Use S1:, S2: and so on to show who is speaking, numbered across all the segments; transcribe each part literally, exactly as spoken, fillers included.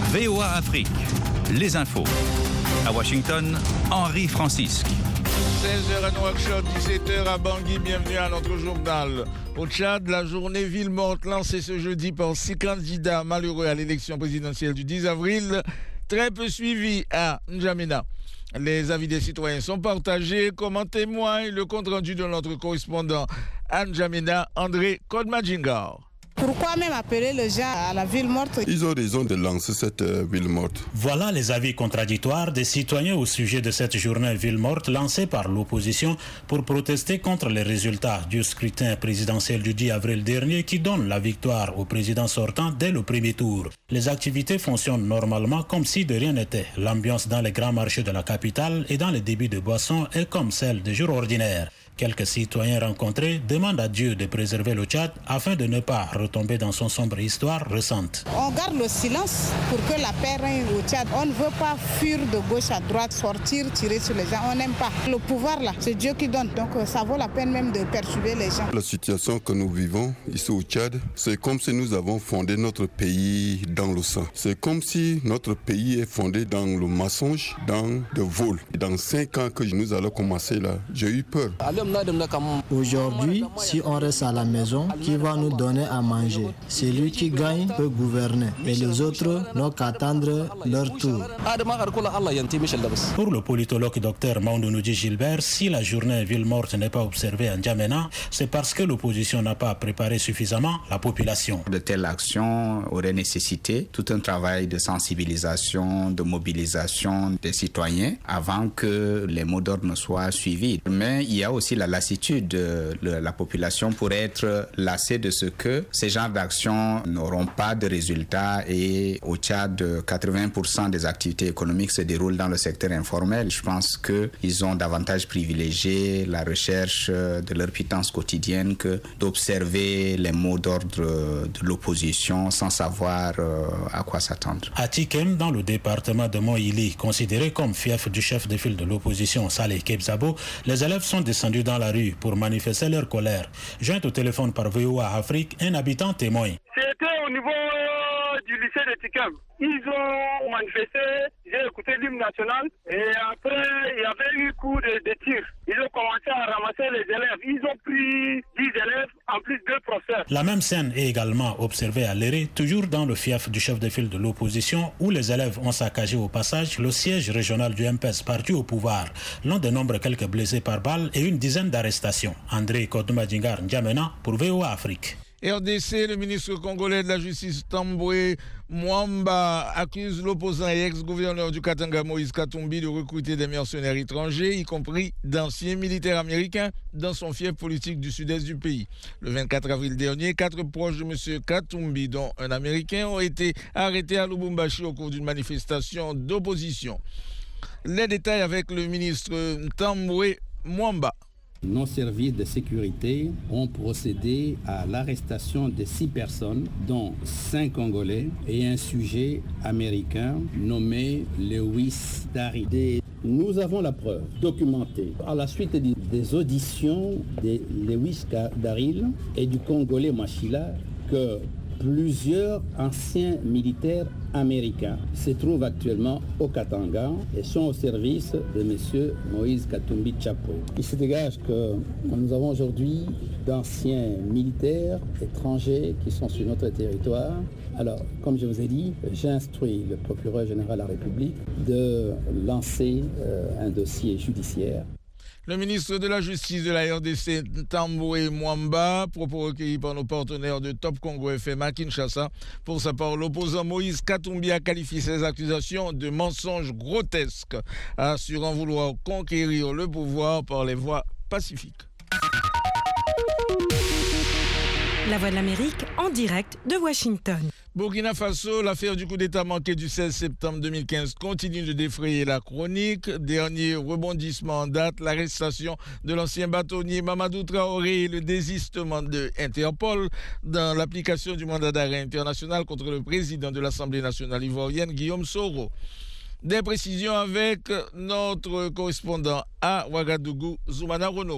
S1: V O A Afrique, les infos. À Washington, Henri Francisque.
S2: seize heures à Nouakchott, dix-sept heures à Bangui, bienvenue à notre journal. Au Tchad, la journée ville morte lancée ce jeudi par six candidats malheureux à l'élection présidentielle du dix avril, très peu suivie à N'Djamena. Les avis des citoyens sont partagés, comme en témoigne le compte-rendu de notre correspondant à N'Djamena, André Kodmadjingar.
S3: Pourquoi même appeler les gens à la ville morte?
S4: Ils ont raison de lancer cette euh, ville morte.
S5: Voilà les avis contradictoires des citoyens au sujet de cette journée ville morte lancée par l'opposition pour protester contre les résultats du scrutin présidentiel du dix avril dernier qui donne la victoire au président sortant dès le premier tour. Les activités fonctionnent normalement comme si de rien n'était. L'ambiance dans les grands marchés de la capitale et dans les débits de boissons est comme celle des jours ordinaires. Quelques citoyens rencontrés demandent à Dieu de préserver le Tchad afin de ne pas retomber dans son sombre histoire récente.
S3: On garde le silence pour que la paix règne au Tchad. On ne veut pas fuir de gauche à droite, sortir, tirer sur les gens. On n'aime pas. Le pouvoir là, c'est Dieu qui donne. Donc ça vaut la peine même de perturber les gens.
S4: La situation que nous vivons ici au Tchad, c'est comme si nous avons fondé notre pays dans le sang. C'est comme si notre pays est fondé dans le mensonge, dans le vol. Dans cinq ans que nous allons commencer là, j'ai eu peur.
S6: Aujourd'hui, si on reste à la maison, qui va nous donner à manger? Celui qui gagne peut gouverner et les autres n'ont qu'à attendre leur tour.
S5: Pour le politologue docteur Maoundounoudji Gilbert, si la journée ville morte n'est pas observée à N'Djamena, c'est parce que l'opposition n'a pas préparé suffisamment la population.
S7: De telles actions auraient nécessité tout un travail de sensibilisation, de mobilisation des citoyens avant que les mots d'ordre soient suivis. Mais il y a aussi la lassitude de la population pour être lassée de ce que ces genres d'actions n'auront pas de résultats et au Tchad, quatre-vingts pour cent des activités économiques se déroulent dans le secteur informel. Je pense qu'ils ont davantage privilégié la recherche de leur pitance quotidienne que d'observer les mots d'ordre de l'opposition sans savoir à quoi s'attendre.
S5: À Tikem, dans le département de Moïli, considéré comme fief du chef de file de l'opposition Saleh Kebzabo, les élèves sont descendus dans la rue pour manifester leur colère. Joint au téléphone par V O A Afrique, un habitant témoigne.
S8: C'était au niveau du lycée de Tikem. Ils ont manifesté, j'ai écouté l'hymne national et après il y avait eu coup de, de tir. Ils ont commencé à ramasser les élèves. Ils ont pris dix élèves, en plus deux professeurs.
S5: La même scène est également observée à Léré, toujours dans le fief du chef de file de l'opposition, où les élèves ont saccagé au passage le siège régional du M P E S parti au pouvoir. L'on dénombre quelques blessés par balle et une dizaine d'arrestations. André Kodmadjingar N'Djamena pour V O A Afrique.
S2: R D C, le ministre congolais de la Justice Tamboué Mwamba accuse l'opposant et ex-gouverneur du Katanga Moïse Katumbi de recruter des mercenaires étrangers, y compris d'anciens militaires américains, dans son fief politique du sud-est du pays. Le vingt-quatre avril dernier, quatre proches de M. Katumbi, dont un Américain, ont été arrêtés à Lubumbashi au cours d'une manifestation d'opposition. Les détails avec le ministre Tamboué Mwamba.
S9: Nos services de sécurité ont procédé à l'arrestation de six personnes, dont cinq Congolais et un sujet américain nommé Lewis Daril. Nous avons la preuve documentée à la suite des auditions de Lewis Daril et du Congolais Machila que plusieurs anciens militaires américains se trouvent actuellement au Katanga et sont au service de M. Moïse Katumbi Tchapo. Il se dégage que nous avons aujourd'hui d'anciens militaires étrangers qui sont sur notre territoire. Alors, comme je vous ai dit, j'ai instruit le procureur général de la République de lancer euh, un dossier judiciaire.
S2: Le ministre de la Justice de la R D C, Tamboué Mwamba, propos recueillis par nos partenaires de Top Congo F M à Kinshasa. Pour sa part, l'opposant Moïse Katumbi a qualifié ces accusations de mensonges grotesques, assurant vouloir conquérir le pouvoir par les voies pacifiques.
S10: La Voix de l'Amérique en direct de Washington.
S2: Burkina Faso, l'affaire du coup d'État manqué du seize septembre deux mille quinze continue de défrayer la chronique. Dernier rebondissement en date, l'arrestation de l'ancien bâtonnier Mamadou Traoré et le désistement de Interpol dans l'application du mandat d'arrêt international contre le président de l'Assemblée nationale ivoirienne, Guillaume Soro. Des précisions avec notre correspondant à Ouagadougou, Zoumana Ronogo.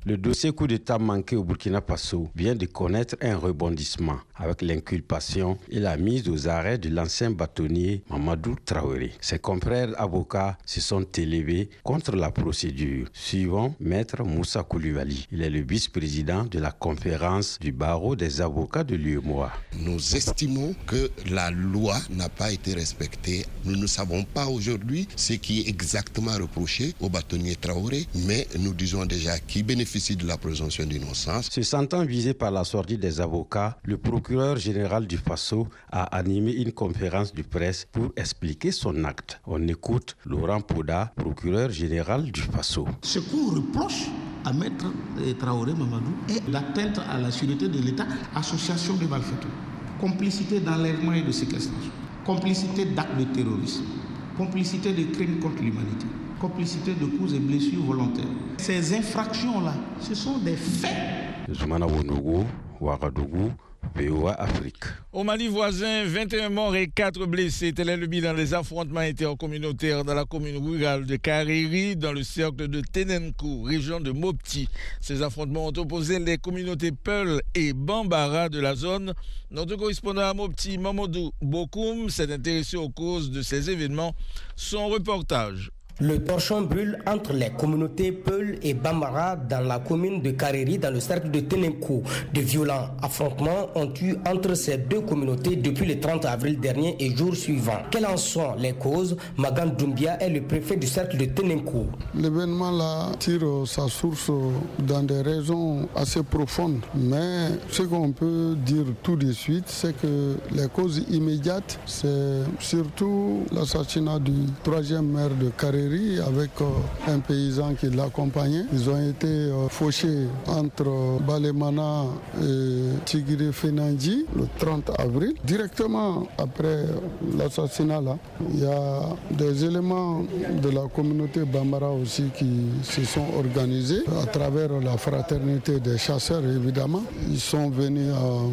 S11: Le dossier coup d'État manqué au Burkina Faso vient de connaître un rebondissement avec l'inculpation et la mise aux arrêts de l'ancien bâtonnier Mamadou Traoré. Ses confrères avocats se sont élevés contre la procédure, suivant Maître Moussa Koulibaly. Il est le vice-président de la conférence du barreau des avocats de l'U E M O A.
S12: Nous estimons que la loi n'a pas été respectée. Nous ne savons pas aujourd'hui ce qui est exactement reproché au bâtonnier Traoré, mais nous disons déjà qu'il bénéficie de la présomption d'innocence.
S11: Se sentant visé par la sortie des avocats, le procureur général du Faso a animé une conférence de presse pour expliquer son acte. On écoute Laurent Poda, procureur général du Faso.
S13: Ce qu'on reproche à Maître Traoré Mamadou est l'atteinte à la sûreté de l'État, association de malfaiteurs, complicité d'enlèvement et de séquestration, complicité d'actes de terrorisme, complicité de crimes contre l'humanité, complicité de coups et blessures volontaires. Ces infractions-là, ce sont des faits.
S11: Zoumana Wonogo, Ouagadougou, V O A Afrique.
S2: Au Mali voisin, vingt et un morts et quatre blessés. Tel est le bilan des affrontements intercommunautaires dans la commune rurale de Kariri, dans le cercle de Tenenkou, région de Mopti. Ces affrontements ont opposé les communautés Peul et Bambara de la zone. Notre correspondant à Mopti, Mamadou Bokoum, s'est intéressé aux causes de ces événements. Son reportage.
S14: Le torchon brûle entre les communautés Peul et Bambara dans la commune de Kariri, dans le cercle de Tenenkou. De violents affrontements ont eu entre ces deux communautés depuis le trente avril dernier et jours suivants. Quelles en sont les causes? Magan Doumbia est le préfet du cercle de Tenenkou.
S15: L'événement-là tire sa source dans des raisons assez profondes, mais ce qu'on peut dire tout de suite, c'est que les causes immédiates, c'est surtout l'assassinat du troisième maire de Kariri avec euh, un paysan qui l'accompagnait. Ils ont été euh, fauchés entre euh, Balemana et Tigiri Fenandji le trente avril. Directement après l'assassinat, là, il y a des éléments de la communauté Bambara aussi qui se sont organisés à travers la fraternité des chasseurs, évidemment. Ils sont venus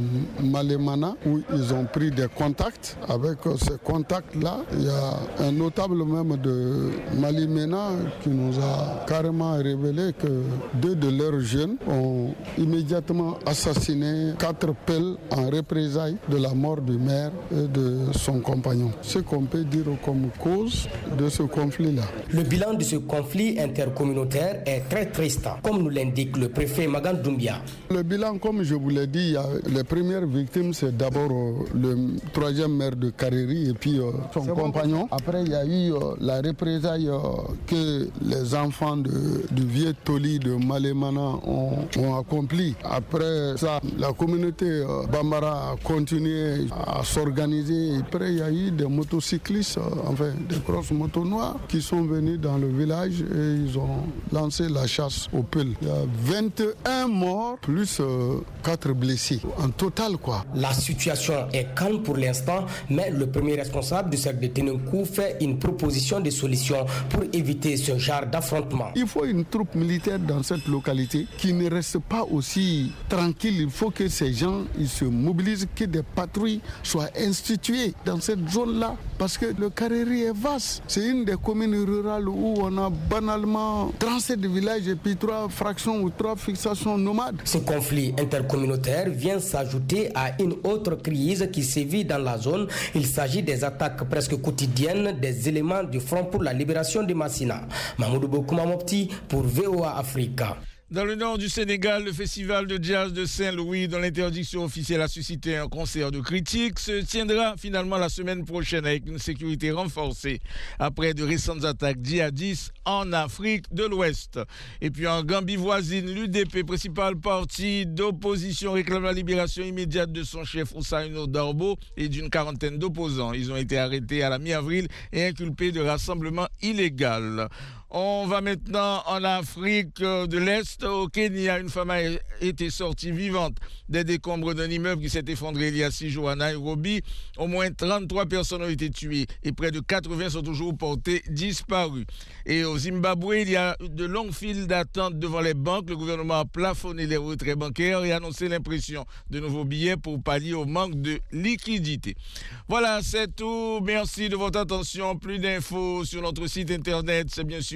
S15: à Malemana où ils ont pris des contacts. Avec ces contacts-là, il y a un notable même de Malimena qui nous a carrément révélé que deux de leurs jeunes ont immédiatement assassiné quatre pelles en représailles de la mort du maire et de son compagnon. Ce qu'on peut dire comme cause de ce conflit-là.
S14: Le bilan de ce conflit intercommunautaire est très triste, comme nous l'indique le préfet Magan Doumbia.
S15: Le bilan, comme je vous l'ai dit, il y a les premières victimes, c'est d'abord euh, le troisième maire de Kariri et puis euh, son c'est compagnon. Bon. Après, il y a eu euh, la représaille euh, que les enfants de, du vieux Toli de Malemana ont, ont accompli. Après ça, la communauté euh, Bambara a continué à s'organiser. Après, il y a eu des motocyclistes, euh, enfin des grosses motos noires qui sont venus dans le village et ils ont lancé la chasse aux pelles. Il y a vingt et un morts plus euh, quatre blessés. En total, quoi.
S14: La situation est calme pour l'instant, mais le premier responsable du cercle de Tenenkou fait une proposition de solution pour éviter ce genre d'affrontement.
S15: Il faut une troupe militaire dans cette localité qui ne reste pas aussi tranquille. Il faut que ces gens ils se mobilisent, que des patrouilles soient instituées dans cette zone-là. Parce que le Kariri est vaste. C'est une des communes rurales où on a banalement trente-sept villages et puis trois fractions ou trois fixations nomades.
S14: Ce conflit intercommunautaire vient s'ajouter à une autre crise qui sévit dans la zone. Il s'agit des attaques presque quotidiennes des éléments du Front pour la libération de Massina. Mahmoudou Bokouma Mopti pour V O A Africa.
S2: Dans le nord du Sénégal, le festival de jazz de Saint-Louis, dont l'interdiction officielle a suscité un concert de critiques, se tiendra finalement la semaine prochaine avec une sécurité renforcée après de récentes attaques djihadistes en Afrique de l'Ouest. Et puis en Gambie voisine, l'U D P, principal parti d'opposition, réclame la libération immédiate de son chef Ousainou Darboe et d'une quarantaine d'opposants. Ils ont été arrêtés à la mi-avril et inculpés de rassemblement illégal. On va maintenant en Afrique de l'Est. Au Kenya, une femme a été sortie vivante des décombres d'un immeuble qui s'est effondré il y a six jours à Nairobi. Au moins trente-trois personnes ont été tuées et près de quatre-vingts sont toujours portées disparues. Et au Zimbabwe, il y a de longues files d'attente devant les banques. Le gouvernement a plafonné les retraits bancaires et annoncé l'impression de nouveaux billets pour pallier au manque de liquidité. Voilà, c'est tout. Merci de votre attention. Plus d'infos sur notre site internet, c'est bien sûr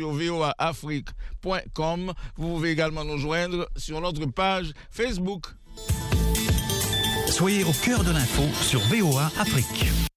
S2: sur v o a afrique point com. Vous pouvez également nous joindre sur notre page Facebook.
S1: Soyez au cœur de l'info sur V O A Afrique.